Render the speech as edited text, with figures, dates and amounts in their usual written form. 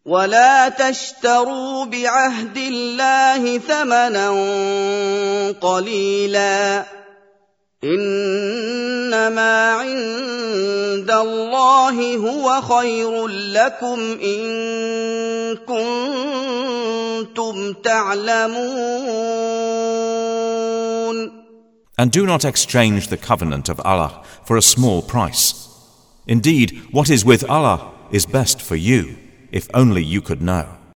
ولا تشتروا بعهد الله ثمنا قليلا إنما عند الله هو خير لكم إن كنتم تعلمون. And do not exchange the covenant of Allah for a small price. Indeed, what is with Allah is best for you, if only you could know.